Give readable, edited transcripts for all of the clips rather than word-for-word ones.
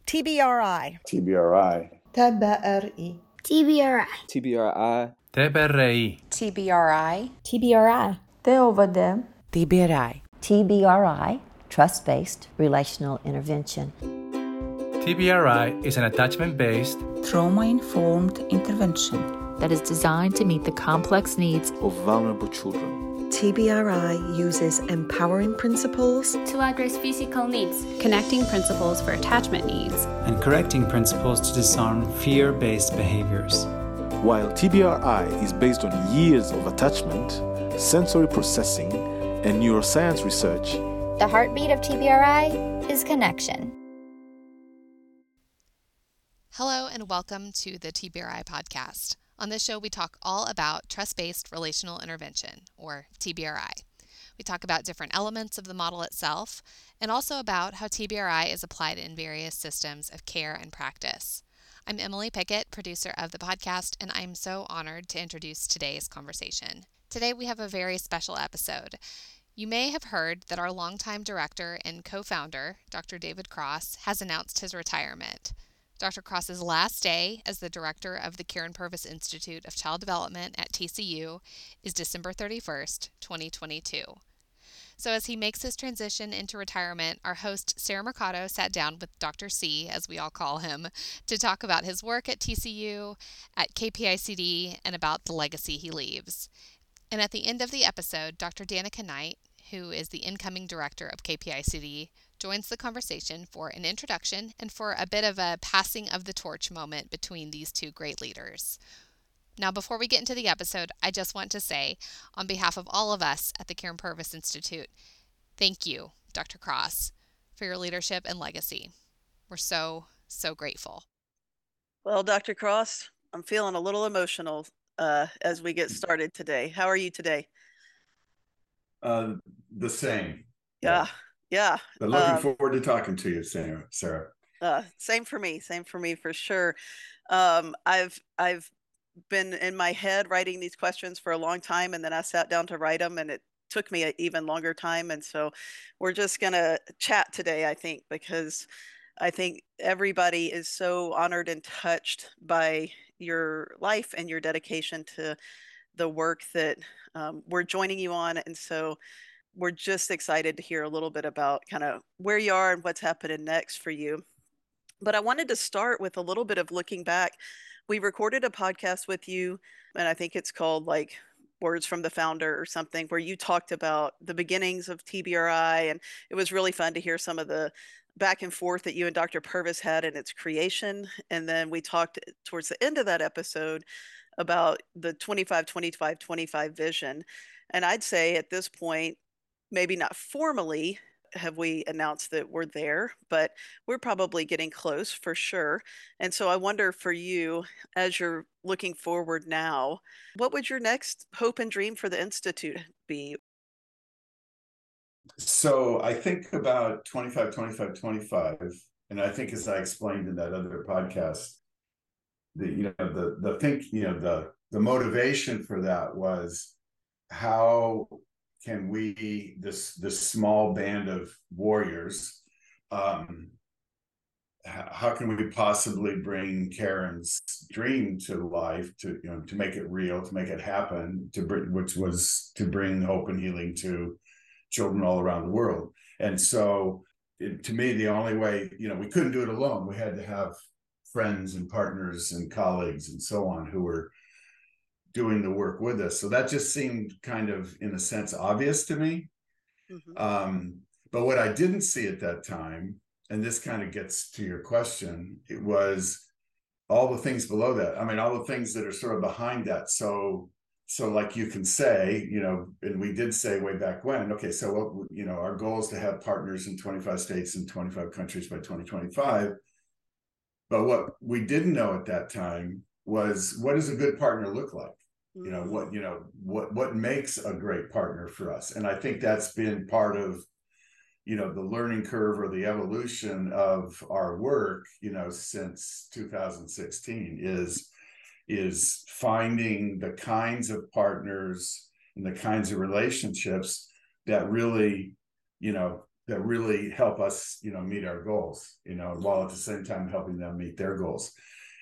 TBRI. TBRI. TBRI. TBRI. TBRI. TBRI. TBRI. TBRI. TOVD. TBRI. TBRI, Trust-Based Relational Intervention. TBRI is an attachment-based, Trauma-informed intervention that is designed to meet the complex needs of vulnerable children. TBRI uses empowering principles to address physical needs, connecting principles for attachment needs, and correcting principles to disarm fear-based behaviors. While TBRI is based on years of attachment, sensory processing, and neuroscience research, the heartbeat of TBRI is connection. Hello and welcome to the TBRI podcast. On this show, we talk all about trust-based relational intervention, or TBRI. We talk about different elements of the model itself, and also about how TBRI is applied in various systems of care and practice. I'm Emily Pickett, producer of the podcast, and I'm so honored to introduce today's conversation. Today, we have a very special episode. You may have heard that our longtime director and co-founder, Dr. David Cross, has announced his retirement. Dr. Cross's last day as the director of the Karen Purvis Institute of Child Development at TCU is December 31st, 2022. So as he makes his transition into retirement, our host Sarah Mercado sat down with Dr. C, as we all call him, to talk about his work at TCU, at KPICD, and about the legacy he leaves. And at the end of the episode, Dr. Danica Knight, who is the incoming director of KPICD, joins the conversation for an introduction and for a bit of a passing of the torch moment between these two great leaders. Now, before we get into the episode, I just want to say, on behalf of all of us at the Karen Purvis Institute, thank you, Dr. Cross, for your leadership and legacy. We're so, so grateful. Well, Dr. Cross, I'm feeling a little emotional as we get started today. How are you today? The same. Yeah. But looking forward to talking to you, Sarah. Same for me for sure. I've been in my head writing these questions for a long time, and then I sat down to write them, and it took me an even longer time. And so we're just gonna chat today, I think, because I think everybody is so honored and touched by your life and your dedication to the work that we're joining you on. And so we're just excited to hear a little bit about kind of where you are and what's happening next for you. But I wanted to start with a little bit of looking back. We recorded a podcast with you, and I think it's called like Words from the Founder or something, where you talked about the beginnings of TBRI. And it was really fun to hear some of the back and forth that you and Dr. Purvis had in its creation. And then we talked towards the end of that episode about the 25-25-25 vision. And I'd say at this point, maybe not formally have we announced that we're there, but we're probably getting close for sure. And so I wonder for you, as you're looking forward now, what would your next hope and dream for the Institute be? So I think about 25-25-25, and I think as I explained in that other podcast, the motivation for that was how can we, this small band of warriors, how can we possibly bring Karen's dream to life, to make it real, to make it happen, which was to bring hope and healing to children all around the world. And so to me, the only way, we couldn't do it alone. We had to have friends and partners and colleagues and so on who were doing the work with us. So that just seemed kind of, in a sense, obvious to me. Mm-hmm. But what I didn't see at that time, and this kind of gets to your question, it was all the things below that. I mean, all the things that are sort of behind that. So like you can say, and we did say way back when, okay, so our goal is to have partners in 25 states and 25 countries by 2025. But what we didn't know at that time was, what does a good partner look like? What makes a great partner for us? And I think that's been part of, the learning curve or the evolution of our work, since 2016 is finding the kinds of partners and the kinds of relationships that really, that really help us, meet our goals, while at the same time helping them meet their goals.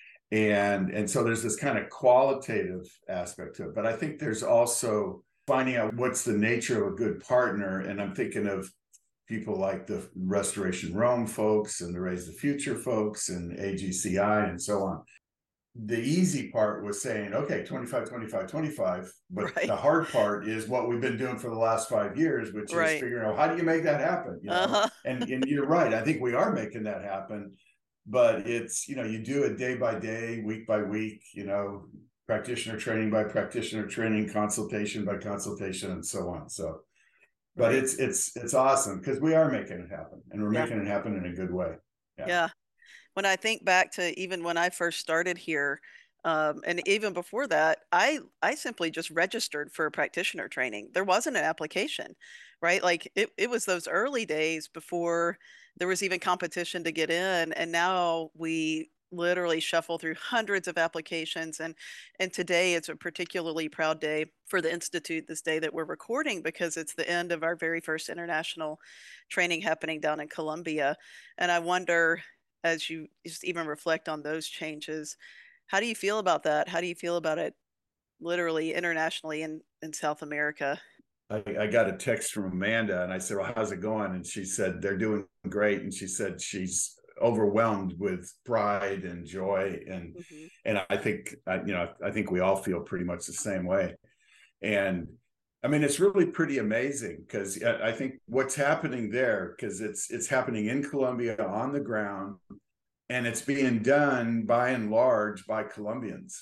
And so there's this kind of qualitative aspect to it. But I think there's also finding out what's the nature of a good partner. And I'm thinking of people like the Restoration Rome folks and the Raise the Future folks and AGCI and so on. The easy part was saying, okay, 25, 25, 25. But the hard part is what we've been doing for the last 5 years, which is figuring out how do you make that happen? And you're right. I think we are making that happen. But it's, you do it day by day, week by week, practitioner training by practitioner training, consultation by consultation, and so on. So, but it's awesome because we are making it happen, and we're making it happen in a good way. Yeah. When I think back to even when I first started here, and even before that, I simply just registered for practitioner training. There wasn't an application, right? Like it was those early days before there was even competition to get in. And now we literally shuffle through hundreds of applications. And today it's a particularly proud day for the Institute, this day that we're recording, because it's the end of our very first international training happening down in Colombia. And I wonder, as you just even reflect on those changes, how do you feel about that? How do you feel about it literally internationally in South America? I got a text from Amanda and I said, well, how's it going? And she said, they're doing great. And she said, she's overwhelmed with pride and joy. And I think, I think we all feel pretty much the same way. And I mean, it's really pretty amazing because I think what's happening there, because it's happening in Colombia on the ground, and it's being done by and large by Colombians,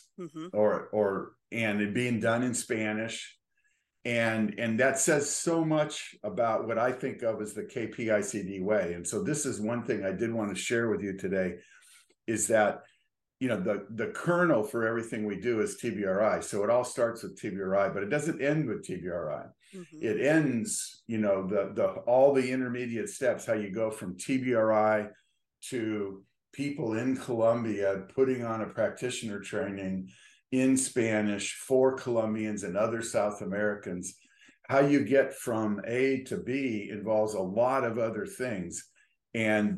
and it being done in Spanish. And that says so much about what I think of as the KPICD way. And so this is one thing I did want to share with you today, is that, the kernel for everything we do is TBRI. So it all starts with TBRI, but it doesn't end with TBRI. It ends, all the intermediate steps, how you go from TBRI to people in Colombia putting on a practitioner training in Spanish for Colombians and other South Americans. How you get from A to B involves a lot of other things. And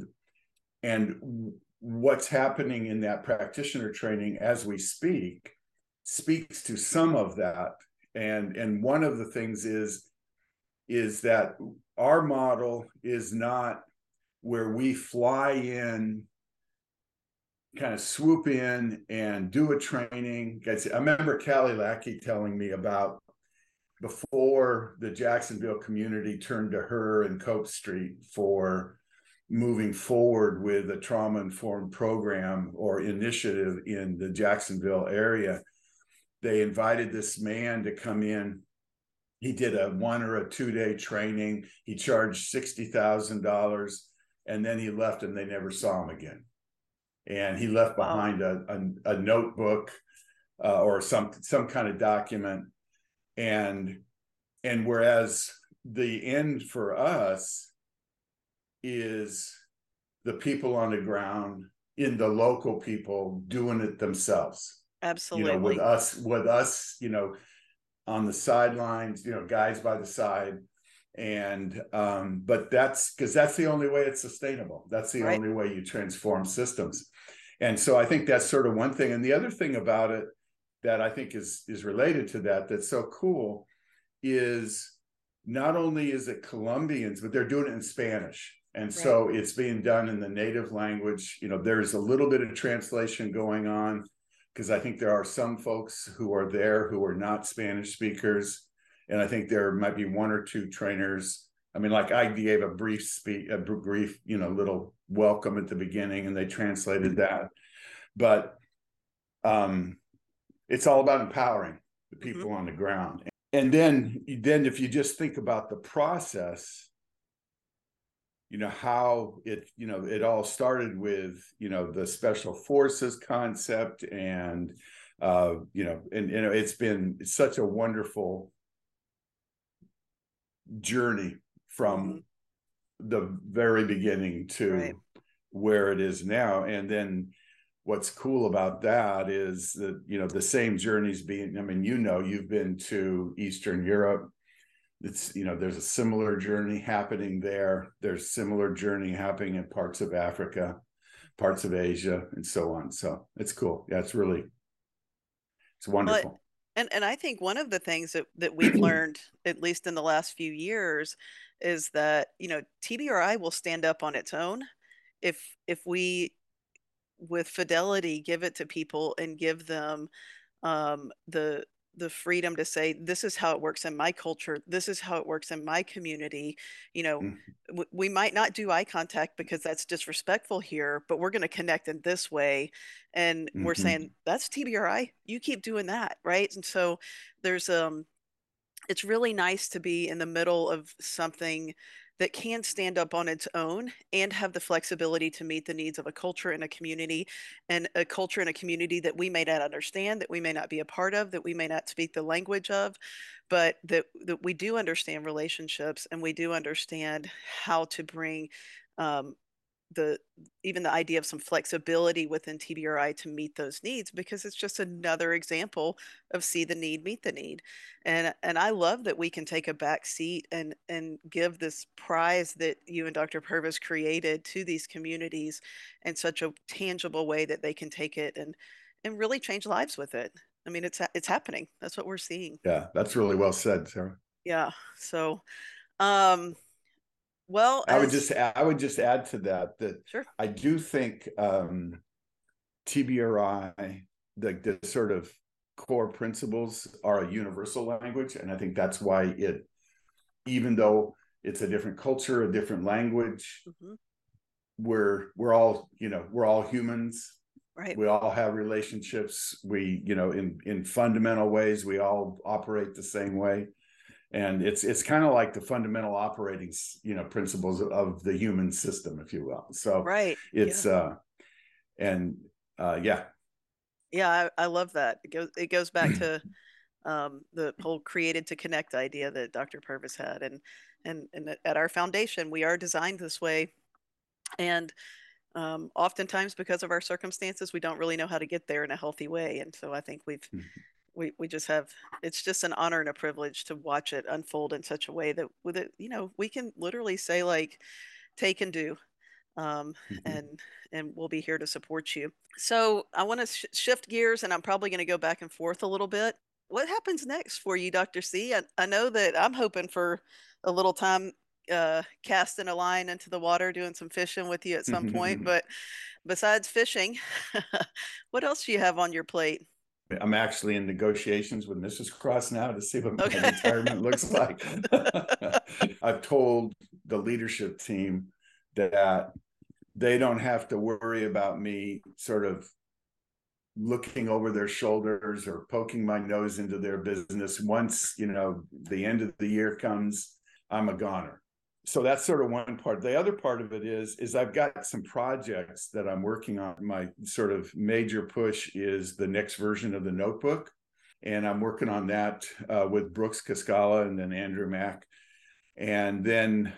what's happening in that practitioner training as we speak speaks to some of that. And one of the things is that our model is not where we fly in, kind of swoop in and do a training. I remember Callie Lackey telling me about before the Jacksonville community turned to her and Cope Street for moving forward with a trauma-informed program or initiative in the Jacksonville area. They invited this man to come in. He did a 1 or a 2 day training. He charged $60,000, and then he left and they never saw him again. And he left behind a notebook or some kind of document. And whereas the end for us is the people on the ground, in the local people doing it themselves. Absolutely. With us, on the sidelines, guys by the side. And but that's because that's the only way it's sustainable. That's the only way you transform systems. And so I think that's sort of one thing. And the other thing about it that I think is related to that's so cool is not only is it Colombians, but they're doing it in Spanish. And so it's being done in the native language. There's a little bit of translation going on because I think there are some folks who are there who are not Spanish speakers. And I think there might be 1 or 2 trainers. I mean, like I gave a brief, little welcome at the beginning, and they translated that. But it's all about empowering the people on the ground. And then if you just think about the process, how it all started with, the special forces concept, and it's been such a wonderful journey from the very beginning to where it is now. And then what's cool about that is that the same journeys being, you've been to Eastern Europe, it's, there's a similar journey happening there. There's similar journey happening in parts of Africa, parts of Asia, and so on. So it's cool. Yeah, it's wonderful. And I think one of the things that we've learned, at least in the last few years, is that, TBRI will stand up on its own if we, with fidelity, give it to people and give them the freedom to say, this is how it works in my culture, this is how it works in my community. We might not do eye contact because that's disrespectful here, but we're going to connect in this way, and we're saying that's TBRI, you keep doing that, right? And so there's it's really nice to be in the middle of something that can stand up on its own and have the flexibility to meet the needs of a culture and a community, and a culture and a community that we may not understand, that we may not be a part of, that we may not speak the language of, but that we do understand relationships, and we do understand how to bring even the idea of some flexibility within TBRI to meet those needs, because it's just another example of see the need, meet the need. And I love that we can take a back seat and give this prize that you and Dr. Purvis created to these communities in such a tangible way that they can take it and really change lives with it. I mean, it's happening. That's what we're seeing. Yeah, that's really well said, Sarah. Yeah. So, well, I would just add to that sure. I do think TBRI, the sort of core principles, are a universal language, and I think that's why even though it's a different culture, a different language, we're all humans. Right. We all have relationships. We, in fundamental ways, we all operate the same way. And it's kind of like the fundamental operating, principles of the human system, if you will. So right. It's Yeah, I love that. It goes back to the whole created to connect idea that Dr. Purvis had, and at our foundation we are designed this way, and oftentimes because of our circumstances we don't really know how to get there in a healthy way, and so I think we just have, it's just an honor and a privilege to watch it unfold in such a way that with it, we can literally say, like, take and do, and we'll be here to support you. So I want to shift gears, and I'm probably going to go back and forth a little bit. What happens next for you, Dr. C? I know that I'm hoping for a little time casting a line into the water, doing some fishing with you at some point, but besides fishing, what else do you have on your plate? I'm actually in negotiations with Mrs. Cross now to see what my retirement looks like. I've told the leadership team that they don't have to worry about me sort of looking over their shoulders or poking my nose into their business. Once, the end of the year comes, I'm a goner. So that's sort of one part. The other part of it is I've got some projects that I'm working on. My sort of major push is the next version of the notebook. And I'm working on that with Brooks Cascala and then Andrew Mack. And then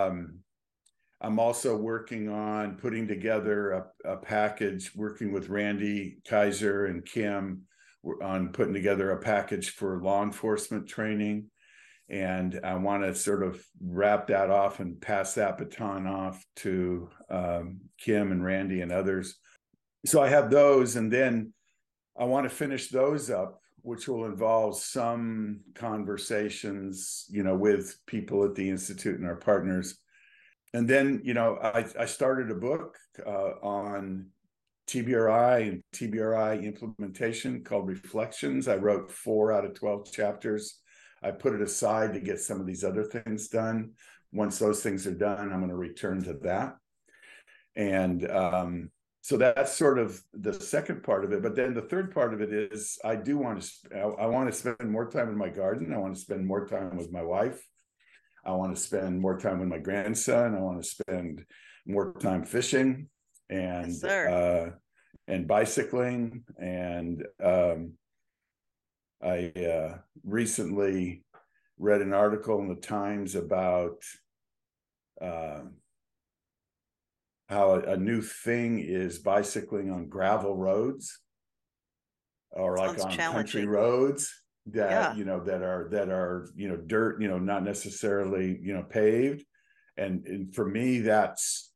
I'm also working on putting together a package, working with Randy Kaiser and Kim on putting together a package for law enforcement training. And I want to sort of wrap that off and pass that baton off to Kim and Randy and others. So I have those, and then I want to finish those up, which will involve some conversations, with people at the Institute and our partners. And then, I started a book on TBRI and TBRI implementation called Reflections. I wrote 4 out of 12 chapters. I put it aside to get some of these other things done. Once those things are done, I'm going to return to that. And so that's sort of the second part of it. But then the third part of it is I want to spend more time in my garden. I want to spend more time with my wife. I want to spend more time with my grandson. I want to spend more time fishing and bicycling. And I recently read an article in the Times about how a new thing is bicycling on gravel roads or like on country roads. that, that are, dirt, not necessarily, paved. And for me, that's,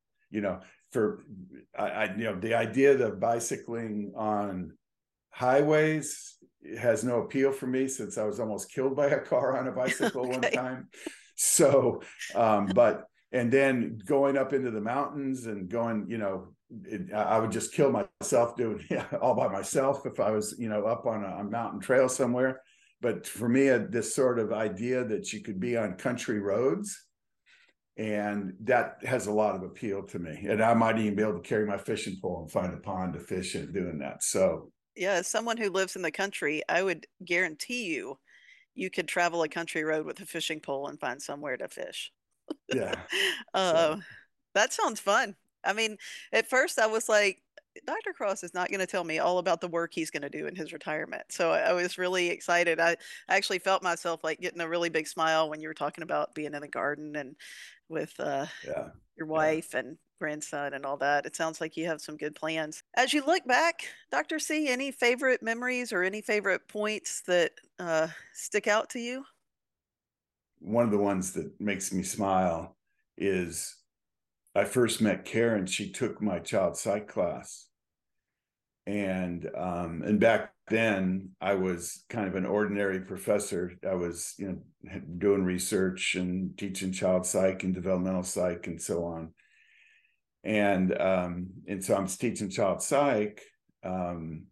the idea of bicycling on highways has no appeal for me, since I was almost killed by a car on a bicycle one time. So, and then going up into the mountains and going, I would just kill myself doing all by myself if I was, up on a mountain trail somewhere. But for me, this sort of idea that you could be on country roads, and that has a lot of appeal to me. And I might even be able to carry my fishing pole and find a pond to fish in doing that. So yeah, as someone who lives in the country, I would guarantee you could travel a country road with a fishing pole and find somewhere to fish. Yeah. That sounds fun. I mean, at first I was like, Dr. Cross is not going to tell me all about the work he's going to do in his retirement. So I was really excited. I actually felt myself like getting a really big smile when you were talking about being in the garden and with your wife and grandson and all that. It sounds like you have some good plans. As you look back, Dr. C, any favorite memories or any favorite points that stick out to you? One of the ones that makes me smile is I first met Karen. She took my child psych class, and back then I was kind of an ordinary professor. I was, doing research and teaching child psych and developmental psych and so on. And so I'm teaching child psych, and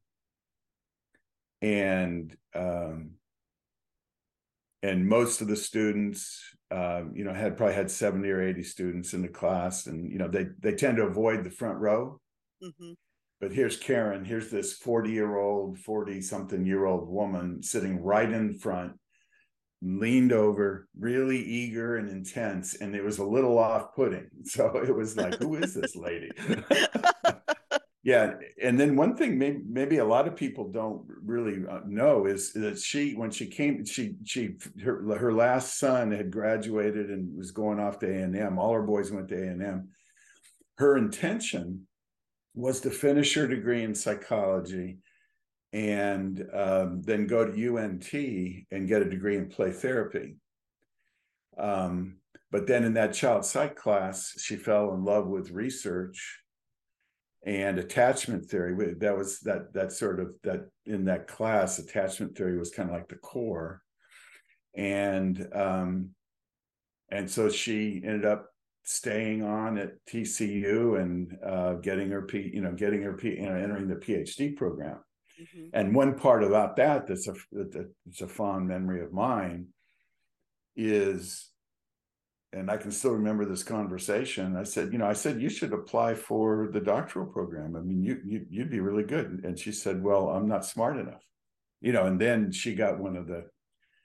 most of the students, probably had 70 or 80 students in the class, and they tend to avoid the front row. Mm-hmm. But here's Karen. Here's this 40-something-year-old woman sitting right in front, leaned over, really eager and intense, and it was a little off-putting. So it was like, who is this lady? Yeah. And then one thing maybe a lot of people don't really know is that when she came, her last son had graduated and was going off to A&M. All her boys went to A&M. Her intention was to finish her degree in psychology and then go to UNT and get a degree in play therapy. But then in that child psych class, she fell in love with research and attachment theory. That was that sort of that in that class, attachment theory was kind of like the core. And so she ended up staying on at TCU and entering the PhD program. Mm-hmm. And one part about that's a fond memory of mine is, and I can still remember this conversation. I said, you should apply for the doctoral program. I mean, you'd be really good. And she said, well, I'm not smart enough, and then she got one of the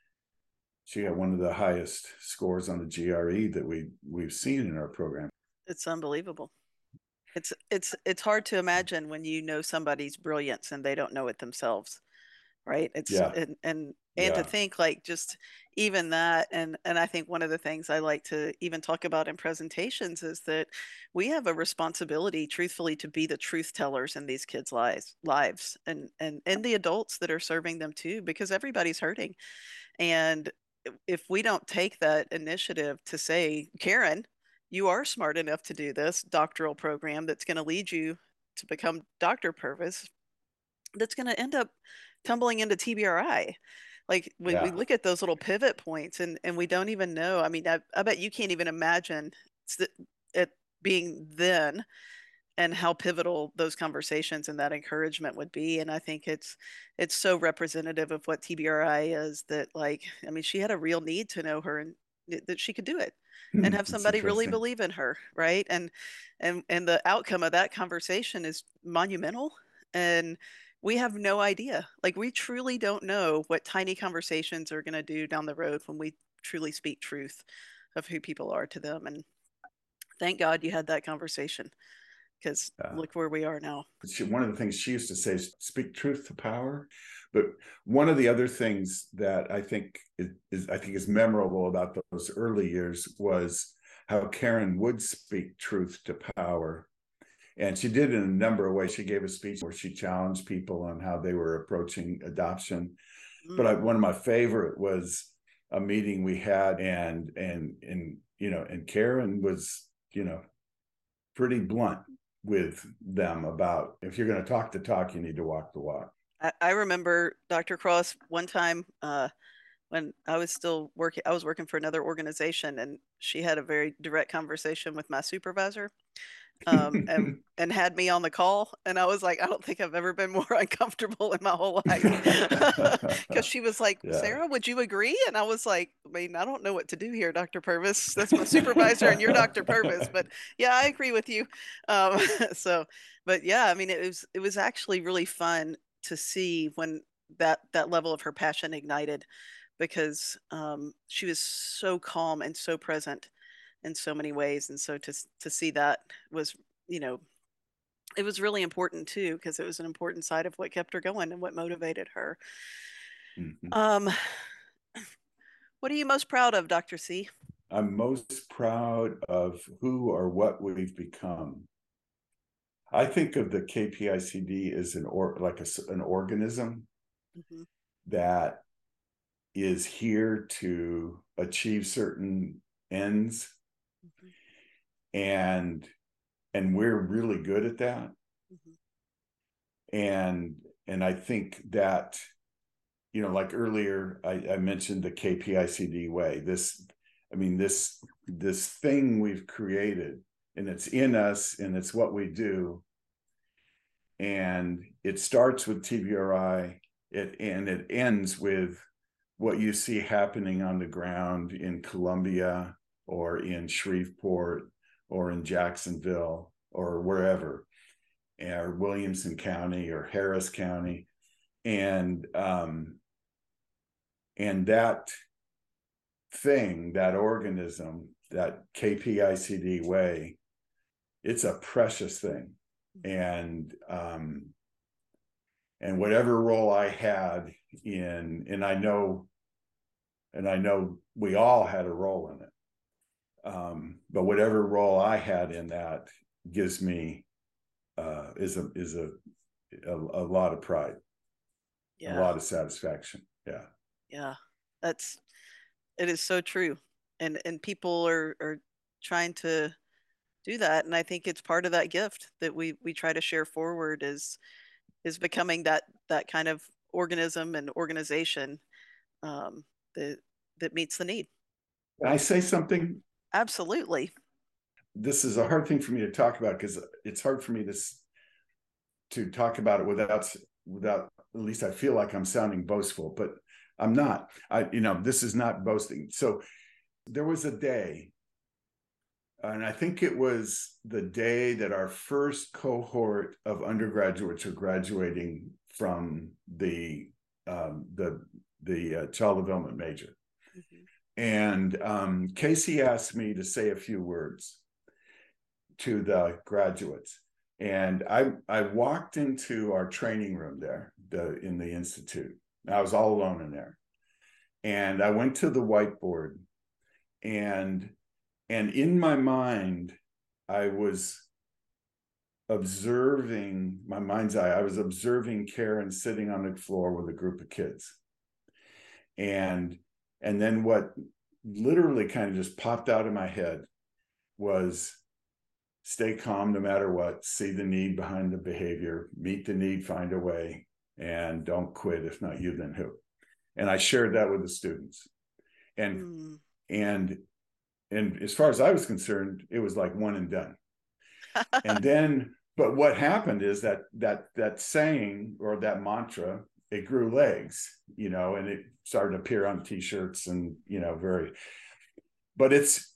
highest scores on the GRE that we've seen in our program. It's unbelievable. It's hard to imagine when somebody's brilliance and they don't know it themselves. Right. And to think like just even that. And I think one of the things I like to even talk about in presentations is that we have a responsibility, truthfully, to be the truth tellers in these kids' lives and the adults that are serving them too, because everybody's hurting. And if we don't take that initiative to say, Karen, you are smart enough to do this doctoral program that's going to lead you to become Dr. Purvis, that's going to end up tumbling into TBRI. Like when we look at those little pivot points and we don't even know. I mean, I bet you can't even imagine it being then and how pivotal those conversations and that encouragement would be. And I think it's so representative of what TBRI is, that she had a real need to know her and that she could do it and have somebody really believe in her. Right. And the outcome of that conversation is monumental. And we have no idea. We truly don't know what tiny conversations are going to do down the road when we truly speak truth of who people are to them. And thank God you had that conversation, because look where we are now. One of the things she used to say is speak truth to power. But one of the other things that I think is memorable about those early years was how Karen would speak truth to power. And she did it in a number of ways. She gave a speech where she challenged people on how they were approaching adoption. But one of my favorite was a meeting we had, and Karen was, pretty blunt with them about, if you're going to talk the talk, you need to walk the walk. I remember Dr. Cross one time when I was still working, I was working for another organization, and she had a very direct conversation with my supervisor, and had me on the call. And I was like, I don't think I've ever been more uncomfortable in my whole life. Because she was like, Sarah, would you agree? And I was like, I don't know what to do here, Dr. Purvis. That's my supervisor and you're Dr. Purvis. But yeah, I agree with you. But yeah, it was actually really fun to see when that level of her passion ignited, because she was so calm and so present in so many ways. And so to see that was, it was really important too, because it was an important side of what kept her going and what motivated her. Mm-hmm. What are you most proud of, Dr. C? I'm most proud of who or what we've become. I think of the KPICD as an organism mm-hmm. that is here to achieve certain ends, mm-hmm. and we're really good at that. Mm-hmm. And I think that, like earlier I mentioned the KPICD way. This thing we've created, and it's in us, and it's what we do. And it starts with TBRI, and it ends with what you see happening on the ground in Columbia or in Shreveport or in Jacksonville or wherever, or Williamson County or Harris County. And that thing, that organism, that KPICD way, it's a precious thing. And whatever role I had in, and I know we all had a role in it, but whatever role I had in that gives me is a lot of pride, a lot of satisfaction. Yeah, it is so true, and people are trying to do that, and I think it's part of that gift that we try to share forward is becoming that kind of organism and organization that meets the need. Can I say something? Absolutely. This is a hard thing for me to talk about, because it's hard for me to talk about it without, at least I feel like I'm sounding boastful, but I'm not. This is not boasting. So there was a day, and I think it was the day that our first cohort of undergraduates are graduating from the child development major. Mm-hmm. And Casey asked me to say a few words to the graduates. And I walked into our training room there in the Institute. I was all alone in there. And I went to the whiteboard, and in my mind, I was observing, my mind's eye, I was observing Karen sitting on the floor with a group of kids. And then what literally kind of just popped out of my head was, stay calm no matter what, see the need behind the behavior, meet the need, find a way, and don't quit. If not you, then who? And I shared that with the students. And as far as I was concerned, it was like one and done. And then, but what happened is that saying, or that mantra, it grew legs, and it started to appear on t-shirts and, but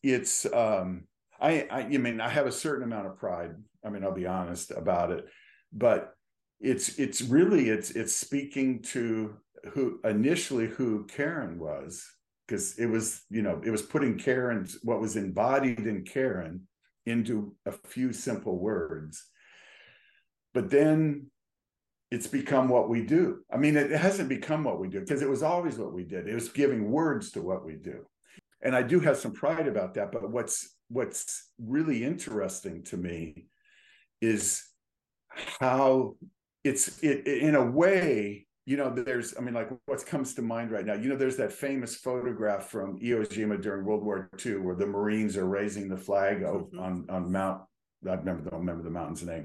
I have a certain amount of pride. I'll be honest about it, but it's really speaking to who Karen was, because it was putting what was embodied in Karen into a few simple words. But then it's become what we do. It hasn't become what we do, because it was always what we did. It was giving words to what we do. And I do have some pride about that. But what's really interesting to me is how it in a way, there's, like what comes to mind right now, there's that famous photograph from Iwo Jima during World War II where the Marines are raising the flag on Mount, I don't remember the mountain's name.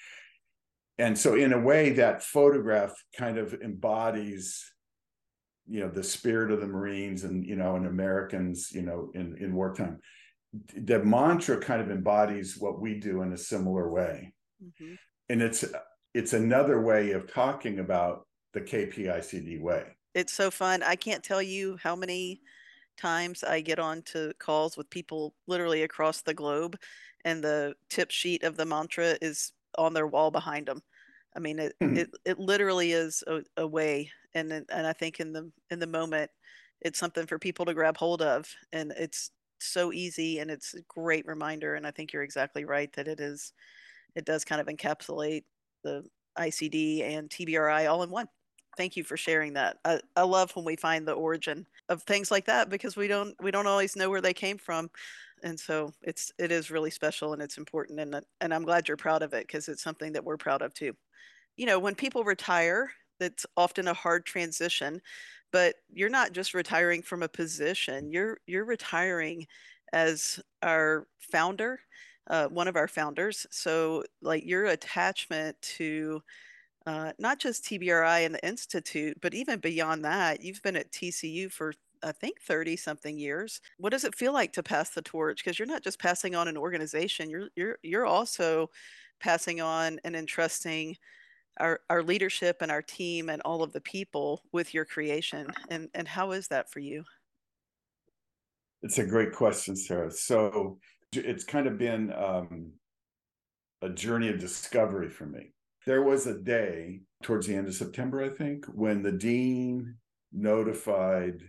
And so in a way that photograph kind of embodies, the spirit of the Marines and, and Americans, in wartime. The mantra kind of embodies what we do in a similar way. Mm-hmm. And it's another way of talking about the KPICD way. It's so fun. I can't tell you how many times I get on to calls with people literally across the globe, and the tip sheet of the mantra is on their wall behind them. I mean, it literally is a way, and I think in the moment, it's something for people to grab hold of, and it's so easy, and it's a great reminder. And I think you're exactly right that it does kind of encapsulate the ICD and TBRI all in one. Thank you for sharing that. I love when we find the origin of things like that, because we don't always know where they came from. And so it is really special, and it's important. And I'm glad you're proud of it, because it's something that we're proud of too. When people retire, that's often a hard transition, but you're not just retiring from a position. You're retiring as our founder, one of our founders. So like your attachment to not just TBRI and the Institute, but even beyond that, you've been at TCU for, I think, 30 something years. What does it feel like to pass the torch? Because you're not just passing on an organization, you're also passing on and entrusting our leadership and our team and all of the people with your creation. And how is that for you? It's a great question, Sarah. So it's kind of been a journey of discovery for me. There was a day towards the end of September, I think, when the dean notified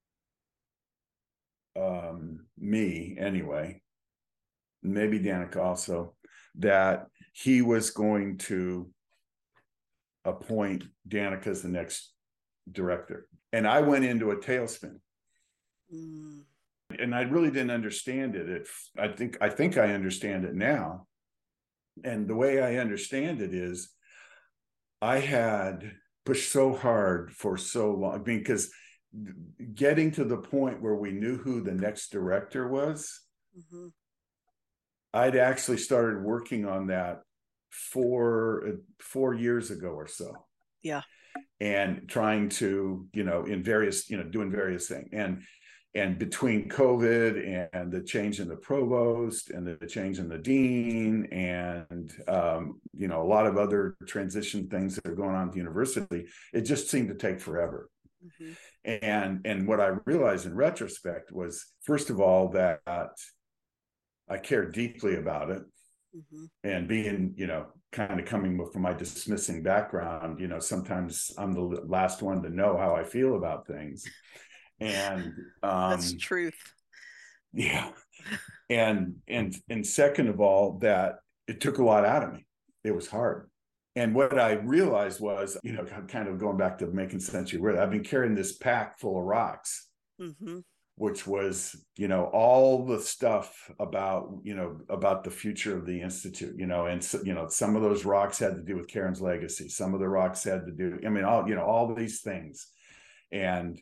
me anyway, maybe Danica also, that he was going to appoint Danica as the next director. And I went into a tailspin. And I really didn't understand it. I think I understand it now. And the way I understand it is I had pushed so hard for so long, because getting to the point where we knew who the next director was, mm-hmm. I'd actually started working on that 4 years ago or so. Yeah. And trying to, in various, doing various things. And between COVID and the change in the provost and the change in the dean and, a lot of other transition things that are going on at the university, it just seemed to take forever. Mm-hmm. And what I realized in retrospect was, first of all, that I cared deeply about it. Mm-hmm. And being, kind of coming from my dismissing background, sometimes I'm the last one to know how I feel about things. And that's truth. Yeah. And second of all, that it took a lot out of me. It was hard. And what I realized was, kind of going back to making sense of I've been carrying this pack full of rocks, mm-hmm. which was, all the stuff about, about the future of the Institute, and, some of those rocks had to do with Karen's legacy. Some of the rocks had to do, all these things. And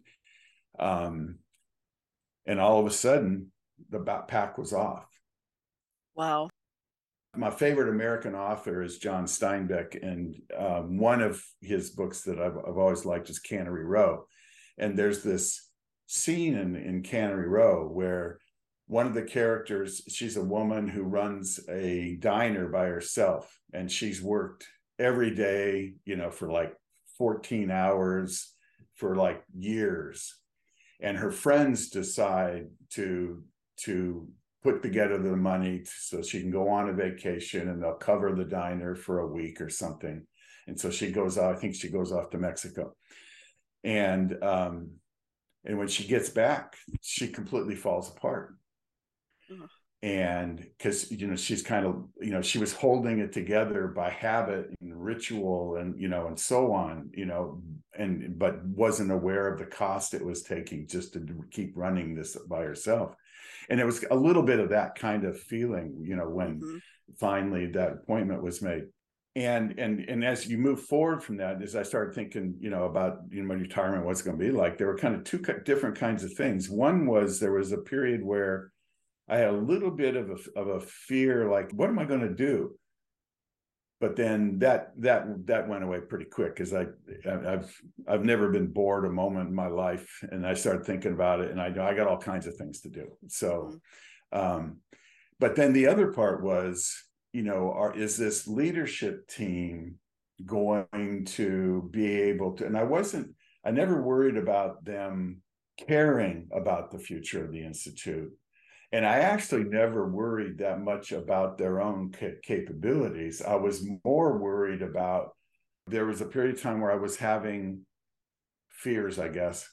all of a sudden the pack was off. Wow. My favorite American author is John Steinbeck, and one of his books that I've always liked is Cannery Row. And there's this scene in Cannery Row where one of the characters, she's a woman who runs a diner by herself, and she's worked every day, for like 14 hours for like years. And her friends decide to put together the money so she can go on a vacation, and they'll cover the diner for a week or something. And so she goes out, I think she goes off to Mexico. And when she gets back, she completely falls apart. Mm-hmm. And because, she's kind of, she was holding it together by habit and ritual and, and so on, but wasn't aware of the cost it was taking just to keep running this by herself. And it was a little bit of that kind of feeling, when mm-hmm. finally that appointment was made. and as you move forward from that, as I started thinking, about my retirement, what's going to be like, there were kind of two different kinds of things. One was there was a period where I had a little bit of a fear, like, what am I going to do? But then that went away pretty quick, because I've never been bored a moment in my life, and I started thinking about it, and I got all kinds of things to do. So, but then the other part was, is this leadership team going to be able to? And I never worried about them caring about the future of the Institute. And I actually never worried that much about their own capabilities. I was more worried about, there was a period of time where I was having fears, I guess.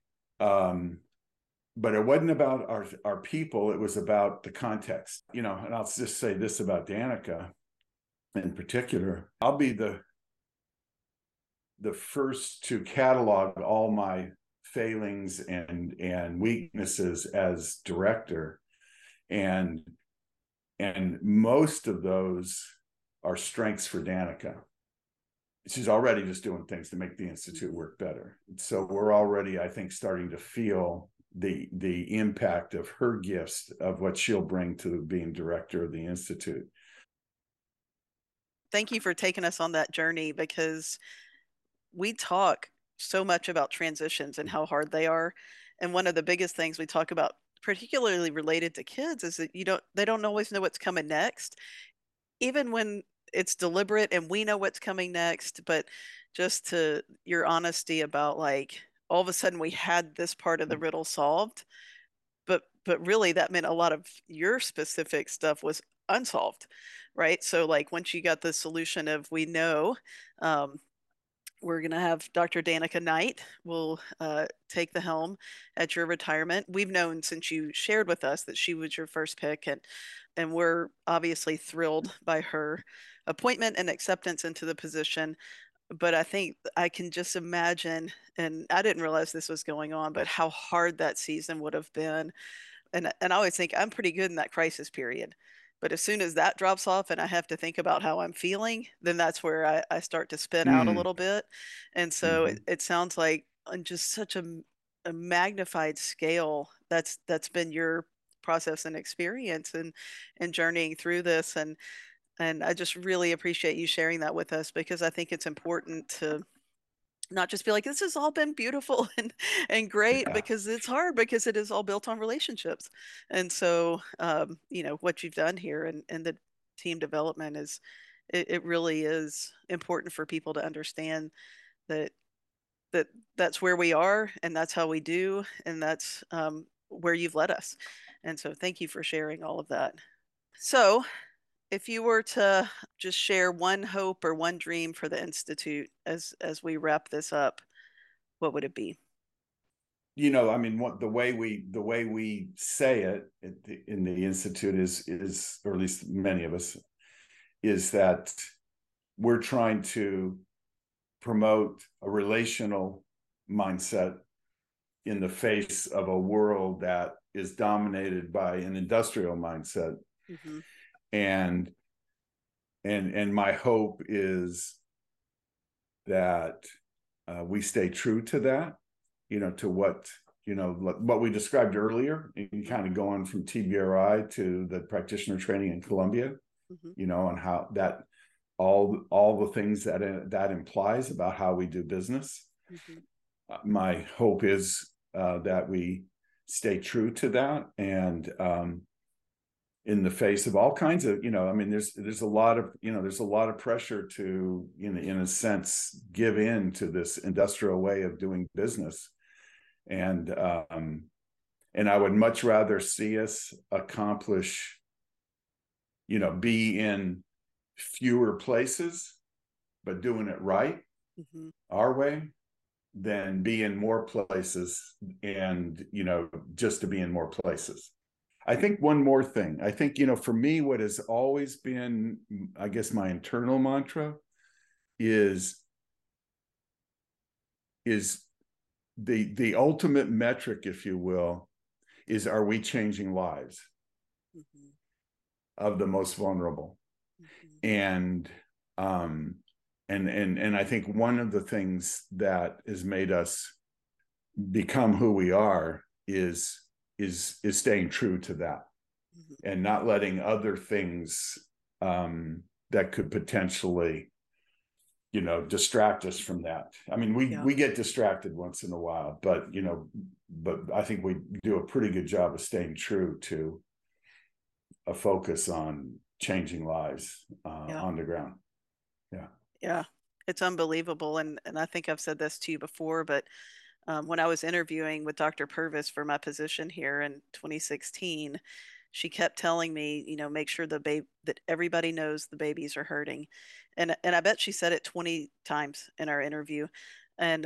But it wasn't about our people, it was about the context. And I'll just say this about Danica in particular. I'll be the first to catalog all my failings and weaknesses as director. And most of those are strengths for Danica. She's already just doing things to make the Institute work better. So we're already, I think, starting to feel the impact of her gifts, of what she'll bring to being director of the Institute. Thank you for taking us on that journey, because we talk so much about transitions and how hard they are. And one of the biggest things we talk about, particularly related to kids, is that they don't always know what's coming next, even when it's deliberate and we know what's coming next. But just to your honesty about, like, all of a sudden we had this part of the riddle solved, but really that meant a lot of your specific stuff was unsolved, right? So, like, once you got the solution of, we know we're going to have Dr. Danica Knight will take the helm at your retirement. We've known since you shared with us that she was your first pick, and we're obviously thrilled by her appointment and acceptance into the position. But I think I can just imagine, and I didn't realize this was going on, but how hard that season would have been. And I always think I'm pretty good in that crisis period. But as soon as that drops off and I have to think about how I'm feeling, then that's where I start to spin out a little bit. And so it sounds like on just such a magnified scale, that's been your process and experience and journeying through this. And I just really appreciate you sharing that with us, because I think it's important to not just be like, this has all been beautiful and great, because it's hard, because it is all built on relationships. And so, what you've done here and the team development it really is important for people to understand that's where we are, and that's how we do, and that's where you've led us. And so thank you for sharing all of that. So, if you were to just share one hope or one dream for the Institute as we wrap this up, what would it be? The way we say it in the Institute is, or at least many of us, is that we're trying to promote a relational mindset in the face of a world that is dominated by an industrial mindset. Mm-hmm. And my hope is that we stay true to that, to what we described earlier, and kind of going from TBRI to the practitioner training in Columbia, mm-hmm. And how that all the things that implies about how we do business. Mm-hmm. My hope is that we stay true to that, and in the face of all kinds of, there's a lot of pressure to, in a sense, give in to this industrial way of doing business. And I would much rather see us accomplish, be in fewer places, but doing it right, mm-hmm. our way, than be in more places and, just to be in more places. I think one more thing. I think, for me, what has always been, I guess, my internal mantra is the ultimate metric, if you will, is, are we changing lives mm-hmm. of the most vulnerable? Mm-hmm. And I think one of the things that has made us become who we are is staying true to that, and not letting other things that could potentially, distract us from that. I mean, we get distracted once in a while, but I think we do a pretty good job of staying true to a focus on changing lives on the ground. Yeah, it's unbelievable. And I think I've said this to you before, but when I was interviewing with Dr. Purvis for my position here in 2016, she kept telling me, make sure that everybody knows the babies are hurting. And I bet she said it 20 times in our interview. And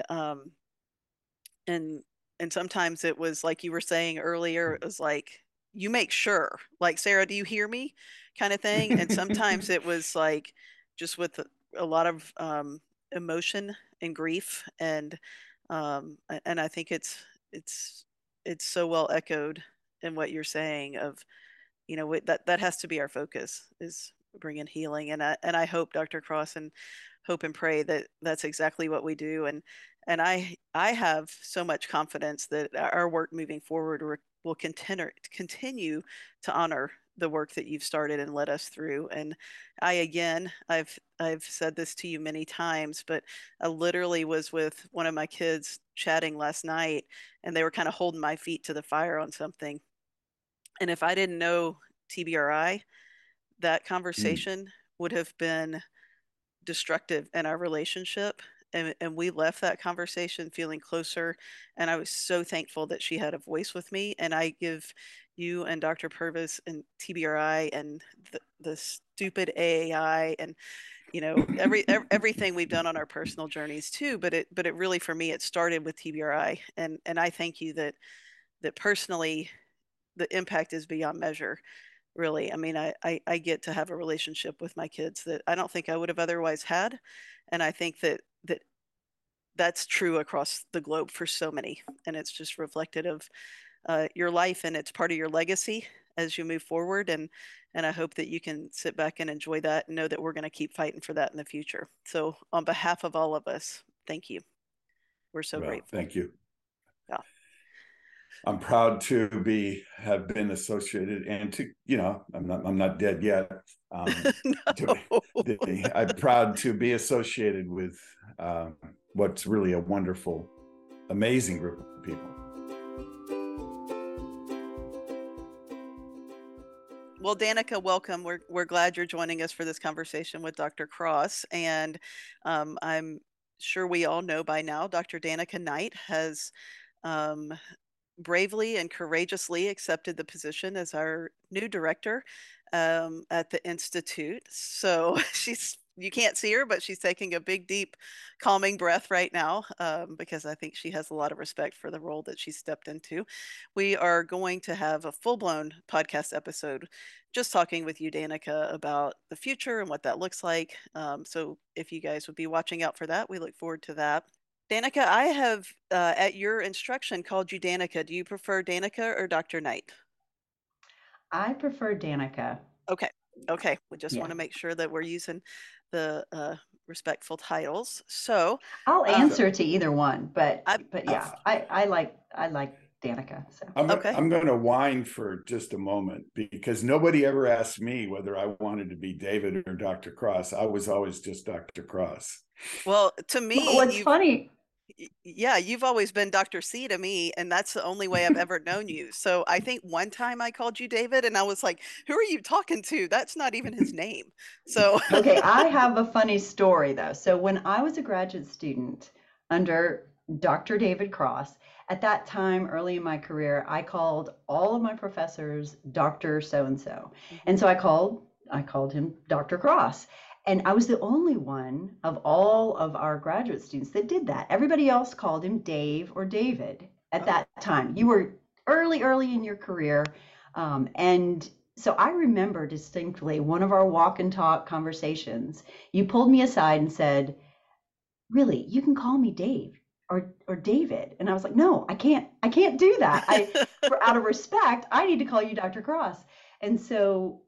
sometimes it was like you were saying earlier, it was like, you make sure, like, Sarah, do you hear me, kind of thing. And sometimes it was like just with a lot of emotion and grief, and I think it's so well echoed in what you're saying of, that has to be our focus, is bringing healing. And I hope, Dr. Cross, and hope and pray that that's exactly what we do. And I have so much confidence that our work moving forward will continue to honor the work that you've started and led us through. And I've said this to you many times, but I literally was with one of my kids chatting last night, and they were kind of holding my feet to the fire on something. And if I didn't know TBRI, that conversation would have been destructive in our relationship. And we left that conversation feeling closer. And I was so thankful that she had a voice with me. And I give you and Dr. Purvis and TBRI and the stupid AAI and everything we've done on our personal journeys too. But it really, for me, it started with TBRI. And I thank you that personally, the impact is beyond measure. Really. I mean, I get to have a relationship with my kids that I don't think I would have otherwise had. And I think that's true across the globe for so many. And it's just reflected of your life, and it's part of your legacy as you move forward. And I hope that you can sit back and enjoy that and know that we're going to keep fighting for that in the future. So on behalf of all of us, thank you. We're so grateful. Thank you. Yeah. I'm proud to have been associated, and to, I'm not dead yet. I'm proud to be associated with what's really a wonderful, amazing group of people. Well, Danica, welcome. We're glad you're joining us for this conversation with Dr. Cross. And I'm sure we all know by now, Dr. Danica Knight has bravely and courageously accepted the position as our new director at the Institute. So you can't see her, but she's taking a big, deep, calming breath right now because I think she has a lot of respect for the role that she stepped into. We are going to have a full-blown podcast episode just talking with you, Danica, about the future and what that looks like. So if you guys would be watching out for that, we look forward to that. Danica, I have, at your instruction, called you Danica. Do you prefer Danica or Dr. Knight? I prefer Danica. Okay. We just want to make sure that we're using the respectful titles. So I'll answer to either one, but yeah, I like Danica. So I'm going to whine for just a moment, because nobody ever asked me whether I wanted to be David or Dr. Cross. I was always just Dr. Cross. Well, to me, what's funny. Yeah, you've always been Dr. C to me, and that's the only way I've ever known you. So I think one time I called you David, and I was like, who are you talking to? That's not even his name. So okay, I have a funny story though. So when I was a graduate student under Dr. David Cross, at that time, early in my career, I called all of my professors Dr. So-and-so. And so I called him Dr. Cross. And I was the only one of all of our graduate students that did that. Everybody else called him Dave or David at that time. You were early in your career. And so I remember distinctly one of our walk and talk conversations. You pulled me aside and said, really, you can call me Dave or David. And I was like, no, I can't do that. Out of respect, I need to call you Dr. Cross. And so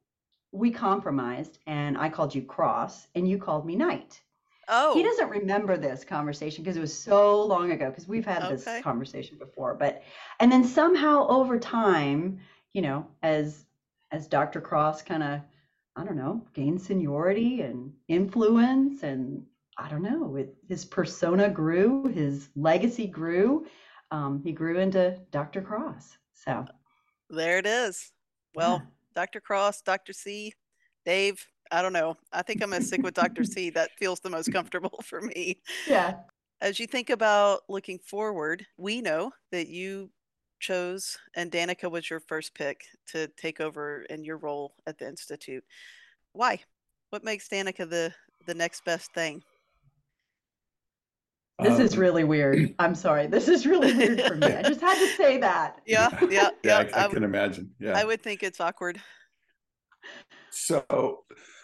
we compromised and I called you Cross and you called me Knight. Oh. He doesn't remember this conversation because it was so long ago, because we've had this Okay. conversation before. And then somehow over time, you know, as Dr. Cross kind of, I don't know, gained seniority and influence, and I don't know, his persona grew, his legacy grew. He grew into Dr. Cross. So there it is. Well, yeah. Dr. Cross, Dr. C, Dave, I don't know. I think I'm going to stick with Dr. C. That feels the most comfortable for me. Yeah. As you think about looking forward, we know that you chose, and Danica was your first pick to take over in your role at the Institute. Why? What makes Danica the next best thing? This is really weird. I'm sorry. This is really weird for me. I just had to say that. Yeah. I can imagine. Yeah. I would think it's awkward. So,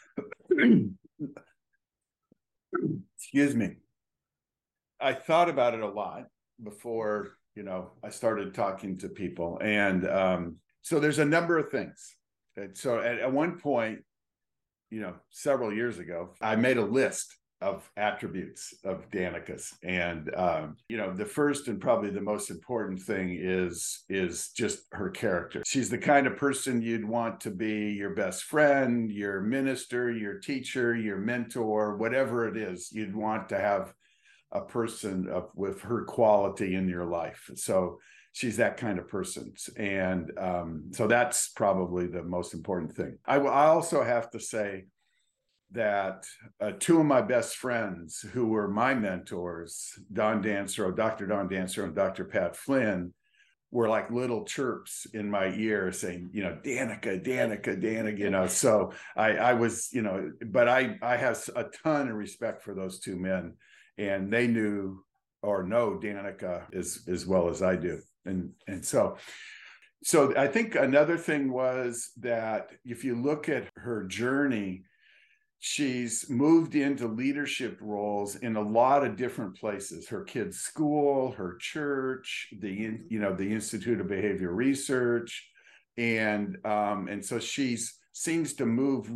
excuse me. I thought about it a lot before, you know, I started talking to people. And so there's a number of things. And so at one point, you know, several years ago, I made a list of attributes of Danica's. And, you know, the first and probably the most important thing is just her character. She's the kind of person you'd want to be your best friend, your minister, your teacher, your mentor, whatever it is. You'd want to have a person with her quality in your life. So she's that kind of person. And so that's probably the most important thing. I also have to say that two of my best friends who were my mentors, Don Dansero, Dr. Don Dansero and Dr. Pat Flynn, were like little chirps in my ear saying, you know, Danica, you know. So I was, you know, but I have a ton of respect for those two men, and they knew or know Danica as well as I do. And so I think another thing was that if you look at her journey, she's moved into leadership roles in a lot of different places: her kids' school, her church, the Institute of Behavior Research, and so seems to move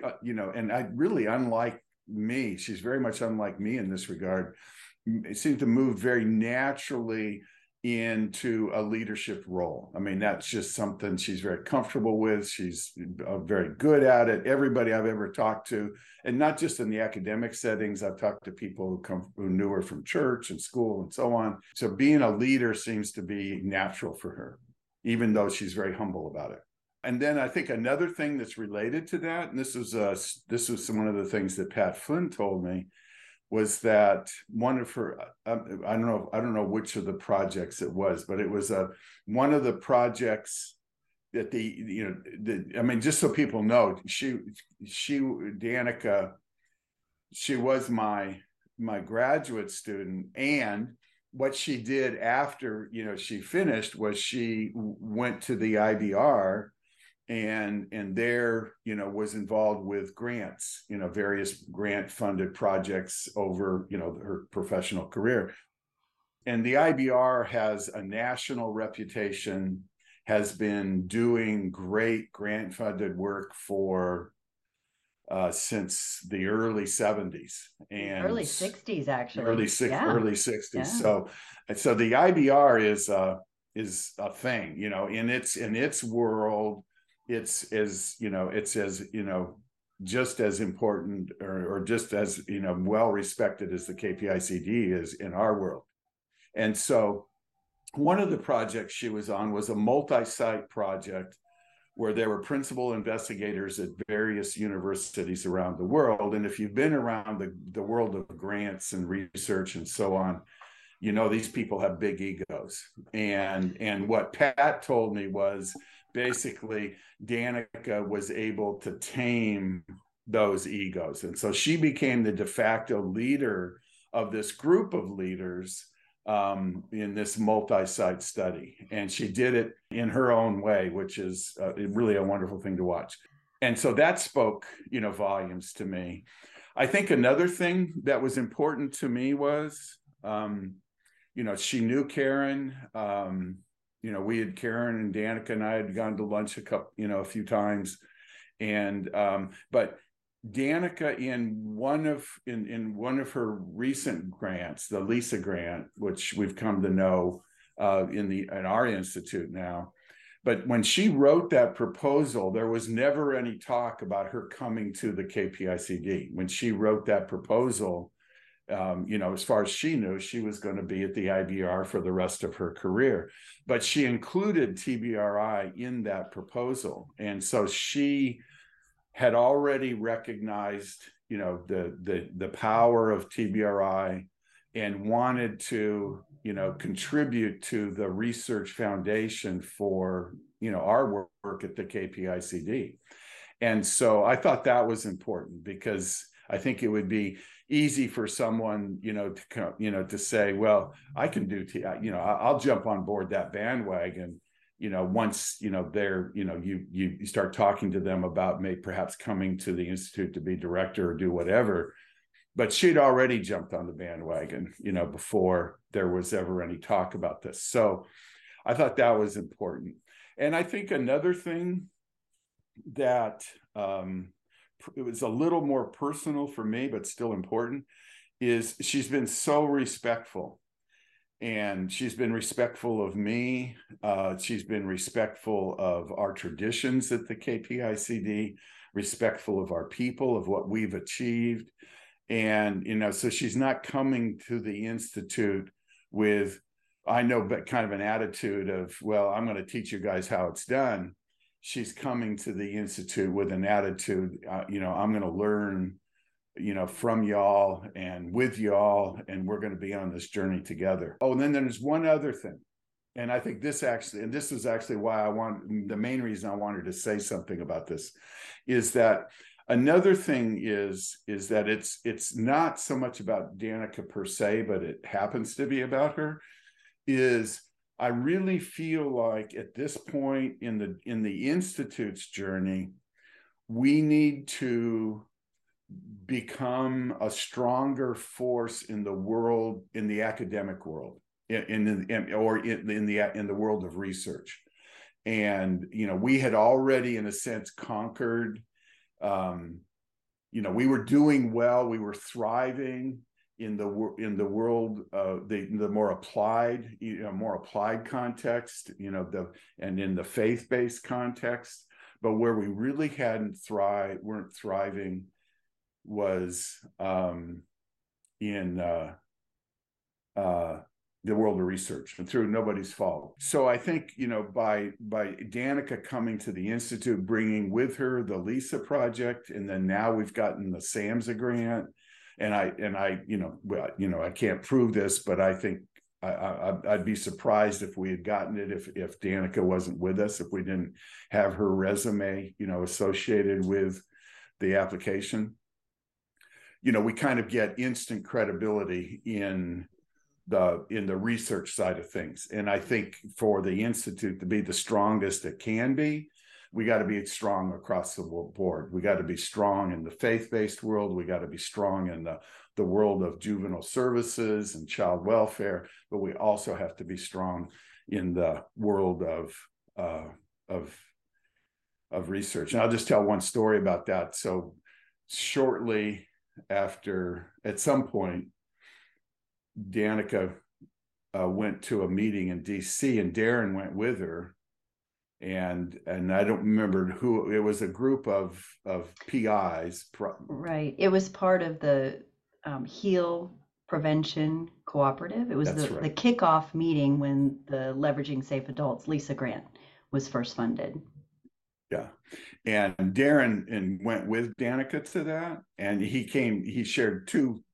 unlike me. She's very much unlike me in this regard. It seems to move very naturally into a leadership role. I mean, that's just something she's very comfortable with. She's very good at it. Everybody I've ever talked to, and not just in the academic settings, I've talked to people who knew her from church and school and so on. So being a leader seems to be natural for her, even though she's very humble about it. And then I think another thing that's related to that, and this was one of the things that Pat Flynn told me, was that one of her, I don't know which of the projects it was, but it was one of the projects that just so people know, Danica, she was my graduate student, and what she did after, you know, she finished was she went to the IBR and there, you know, was involved with grants, you know, various grant funded projects over, you know, her professional career. And the IBR has a national reputation, has been doing great grant funded work for since the early 70s and early 60s, actually. Early 60s. Yeah. So the IBR is a thing, you know, in its world. It's as just as important or just as, you know, well respected as the KPICD is in our world. And so one of the projects she was on was a multi-site project where there were principal investigators at various universities around the world. And if you've been around the world of grants and research and so on, you know, these people have big egos. And what Pat told me was basically Danica was able to tame those egos. And so she became the de facto leader of this group of leaders in this multi-site study. And she did it in her own way, which is really a wonderful thing to watch. And so that spoke, you know, volumes to me. I think another thing that was important to me was, you know, she knew Karen. You know, Karen and Danica and I had gone to lunch a few times. And but Danica, in one of her recent grants, the Lisa grant, which we've come to know in our institute now, but when she wrote that proposal, there was never any talk about her coming to the KPICD. When she wrote that proposal, as far as she knew, she was going to be at the IBR for the rest of her career. But she included TBRI in that proposal, and so she had already recognized, the power of TBRI, and wanted to, contribute to the research foundation for, our work at the KPICD. And so I thought that was important, because I think it would be easy for someone, to say, well, I can do, I'll jump on board that bandwagon, once, you start talking to them about perhaps coming to the Institute to be director or do whatever. But she'd already jumped on the bandwagon, before there was ever any talk about this. So I thought that was important. And I think another thing that it was a little more personal for me, but still important, is she's been so respectful. And she's been respectful of me. She's been respectful of our traditions at the KPICD, respectful of our people, of what we've achieved. And, so she's not coming to the Institute with, but kind of an attitude of, well, I'm going to teach you guys how it's done. She's coming to the Institute with an attitude, I'm going to learn, from y'all and with y'all, and we're going to be on this journey together. Oh, and then there's one other thing. And I think this is actually why the main reason I wanted to say something about this, is that another thing is that it's not so much about Danica per se, but it happens to be about her, is I really feel like at this point in the Institute's journey, we need to become a stronger force in the world, in the academic world, in the world of research. And we had already, in a sense, conquered. We were doing well. We were thriving in the world, the more applied context, and in the faith-based context. But where we really weren't thriving was in the world of research, and through nobody's fault. So I think, by Danica coming to the Institute, bringing with her the Lisa project, and then now we've gotten the SAMHSA grant, and I can't prove this, but I think I'd be surprised if we had gotten it if Danica wasn't with us, if we didn't have her resume, associated with the application. We kind of get instant credibility in the research side of things. And I think for the Institute to be the strongest it can be, we got to be strong across the board. We got to be strong in the faith-based world. We got to be strong in the world of juvenile services and child welfare, but we also have to be strong in the world of research. And I'll just tell one story about that. So shortly after, at some point, Danica went to a meeting in DC, and Darren went with her, and I don't remember who it was. A group of PIs. Right. It was part of the HEAL Prevention Cooperative. It was the kickoff meeting when the Leveraging Safe Adults Lisa grant was first funded. Yeah. And Darren went with Danica to that, and he shared two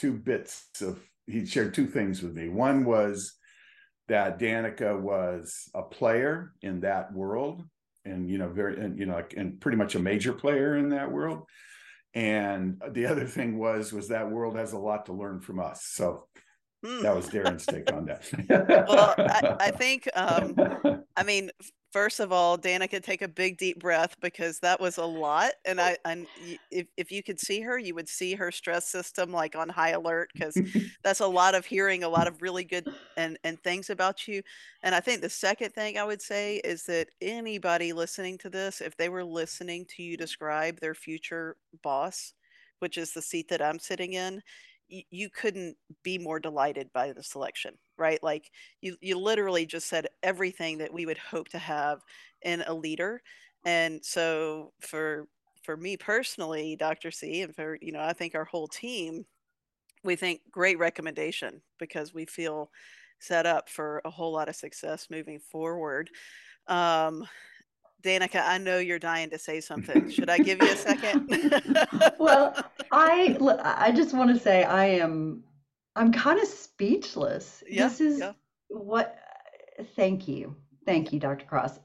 things with me. One was that Danica was a player in that world, and and pretty much a major player in that world. And the other thing was that world has a lot to learn from us. So that was Darren's take on that. Well, I think, First of all, Danica, take a big deep breath, because that was a lot. And if you could see her, you would see her stress system like on high alert, because that's a lot of hearing a lot of really good and things about you. And I think the second thing I would say is that anybody listening to this, if they were listening to you describe their future boss, which is the seat that I'm sitting in, you couldn't be more delighted by the selection, right? Like you literally just said everything that we would hope to have in a leader. And so for me personally, Dr. C, and for, I think our whole team, we think great recommendation, because we feel set up for a whole lot of success moving forward. Danica, I know you're dying to say something. Should I give you a second? Well, I just want to say I'm kind of speechless. Yeah, This is yeah. what. Thank you, Dr. Cross.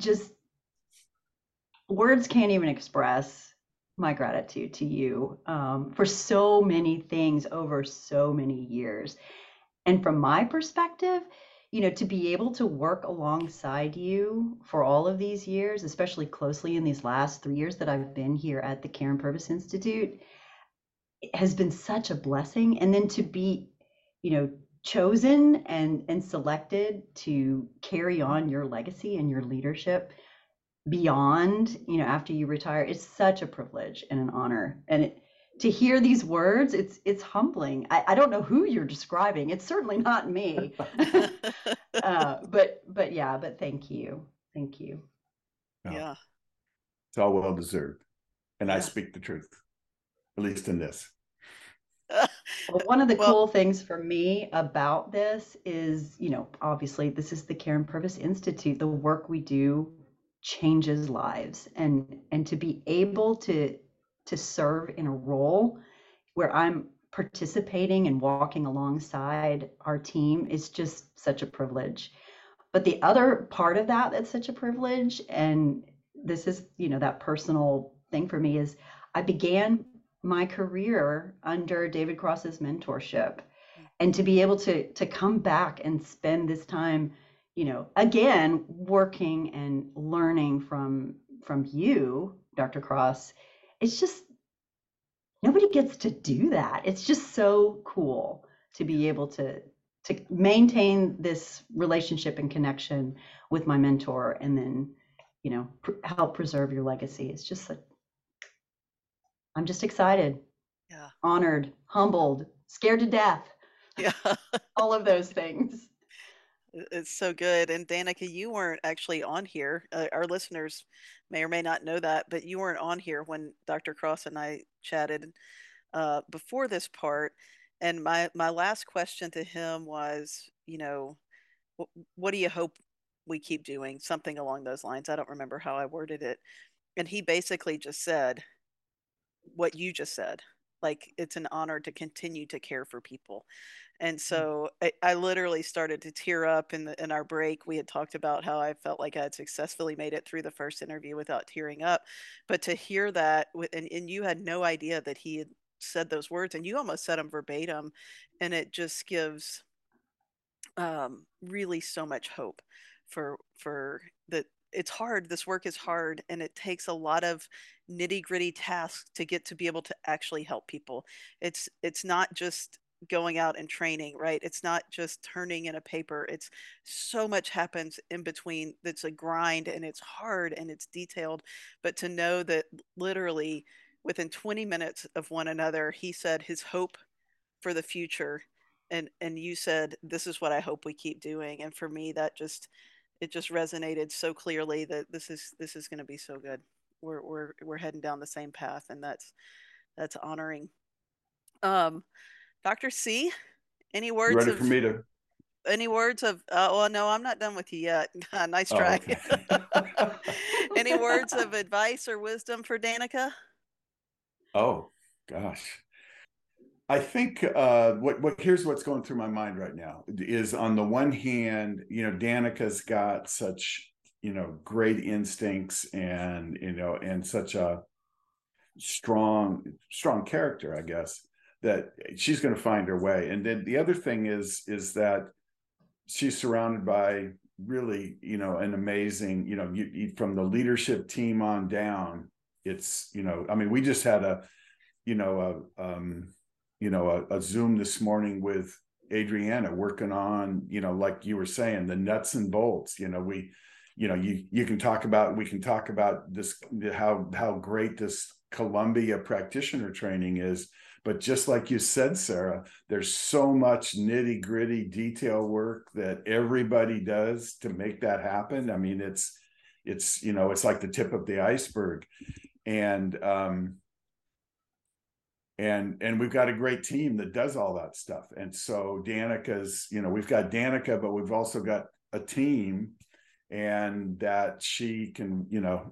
Words can't even express my gratitude to you for so many things over so many years. And from my perspective, to be able to work alongside you for all of these years, especially closely in these last 3 years that I've been here at the Care and Purpose Institute, it has been such a blessing. And then to be, chosen and selected to carry on your legacy and your leadership beyond, after you retire, it's such a privilege and an honor. And to hear these words, it's humbling. I don't know who you're describing. It's certainly not me. But thank you. Yeah. It's all well deserved. And Yeah. I speak the truth, at least in this. Well, one of the cool things for me about this is, obviously this is the Care and Purpose Institute. The work we do changes lives, and to be able to serve in a role where I'm participating and walking alongside our team is just such a privilege. But the other part of that's such a privilege, and this is, that personal thing for me, is I began my career under David Cross's mentorship, and to be able to come back and spend this time, again, working and learning from you, Dr. Cross. It's just, nobody gets to do that. It's just so cool to be able to maintain this relationship and connection with my mentor, and then, help preserve your legacy. It's just I'm just excited, honored, humbled, scared to death. Yeah. All of those things. It's so good. And Danica, you weren't actually on here. Our listeners may or may not know that, but you weren't on here when Dr. Cross and I chatted before this part. And my last question to him was, what do you hope we keep doing? Something along those lines. I don't remember how I worded it. And he basically just said what you just said. Like, it's an honor to continue to care for people. And so I literally started to tear up in our break. We had talked about how I felt like I had successfully made it through the first interview without tearing up. But to hear that, and you had no idea that he had said those words, and you almost said them verbatim, and it just gives really so much hope for that. It's hard. This work is hard, and it takes a lot of nitty gritty tasks to get to be able to actually help people. It's not just going out and training, right? It's not just turning in a paper. It's so much happens in between. That's a grind, and it's hard, and it's detailed. But to know that literally within 20 minutes of one another, he said his hope for the future, and you said, this is what I hope we keep doing. And for me, that just resonated so clearly that this is going to be so good. We're heading down the same path, and that's honoring. Dr. C, any words? Ready for me to? Any words of? Well, no, I'm not done with you yet. Nice try. Oh, okay. Any words of advice or wisdom for Danica? Oh gosh, I think here's what's going through my mind right now is, on the one hand, Danica's got such great instincts and and such a strong character, I guess, that she's going to find her way. And then the other thing is that she's surrounded by really, an amazing, you from the leadership team on down, it's, I mean, we just had a Zoom this morning with Adriana working on, like you were saying, the nuts and bolts. We can talk about this, how great this Columbia practitioner training is, but just like you said, Sarah, there's so much nitty gritty detail work that everybody does to make that happen. I mean, it's like the tip of the iceberg, and we've got a great team that does all that stuff. And so Danica's, we've got Danica, but we've also got a team, and that she can,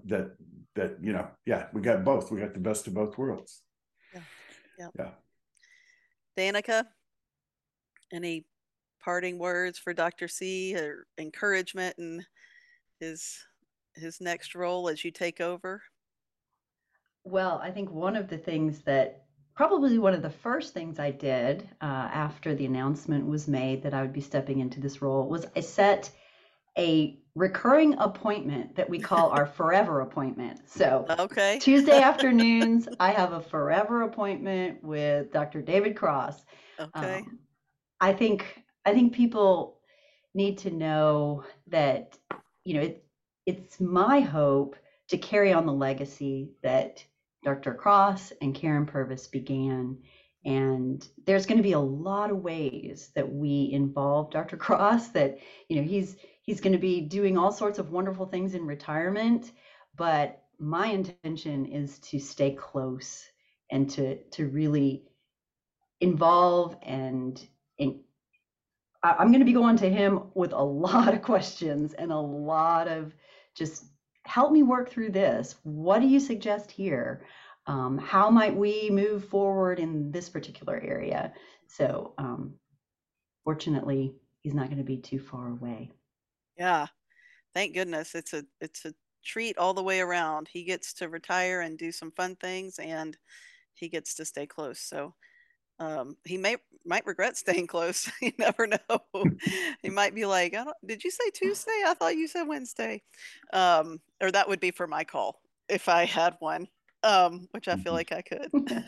we got both. We got the best of both worlds. Yeah. Danica, any parting words for Dr. C, or encouragement in his next role as you take over? Well, I think one of the things that probably one of the first things I did after the announcement was made that I would be stepping into this role was I set a recurring appointment that we call our forever appointment. So okay. Tuesday afternoons, I have a forever appointment with Dr. David Cross. Okay. I think people need to know that, it's my hope to carry on the legacy that Dr. Cross and Karen Purvis began. And there's going to be a lot of ways that we involve Dr. Cross, that, he's going to be doing all sorts of wonderful things in retirement, but my intention is to stay close and to really involve, and I'm going to be going to him with a lot of questions and a lot of just help me work through this. What do you suggest here? How might we move forward in this particular area? So fortunately, he's not going to be too far away. Yeah, thank goodness. It's a treat all the way around. He gets to retire and do some fun things, and he gets to stay close. So he might regret staying close. You never know. He might be like, did you say Tuesday? I thought you said Wednesday. Or that would be for my call if I had one, which I feel like I could.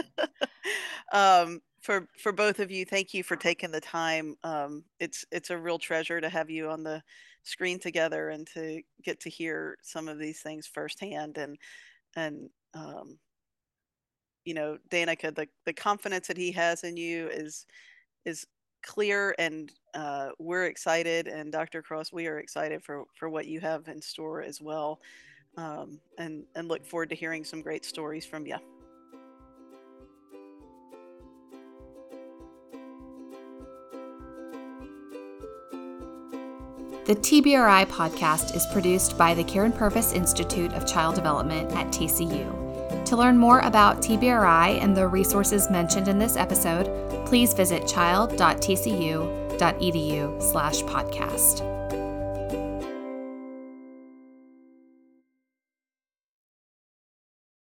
For both of you, thank you for taking the time. It's a real treasure to have you on the screen together and to get to hear some of these things firsthand. And Danica, the confidence that he has in you is clear, and we're excited. And Dr. Cross, we are excited for what you have in store as well, and look forward to hearing some great stories from you. The TBRI podcast is produced by the Karen Purvis Institute of Child Development at TCU. To learn more about TBRI and the resources mentioned in this episode, please visit child.tcu.edu/podcast.